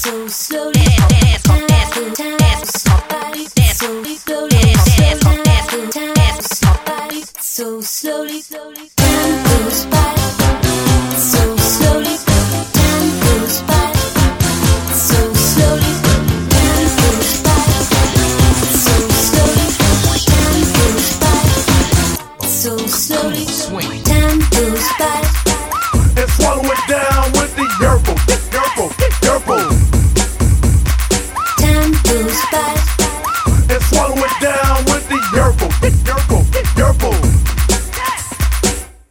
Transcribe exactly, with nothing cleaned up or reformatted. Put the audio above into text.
so slowly, dance, dance, dance, dance, somebody, so slowly, dance, dance, dance, somebody, so slowly, slowly, time goes by.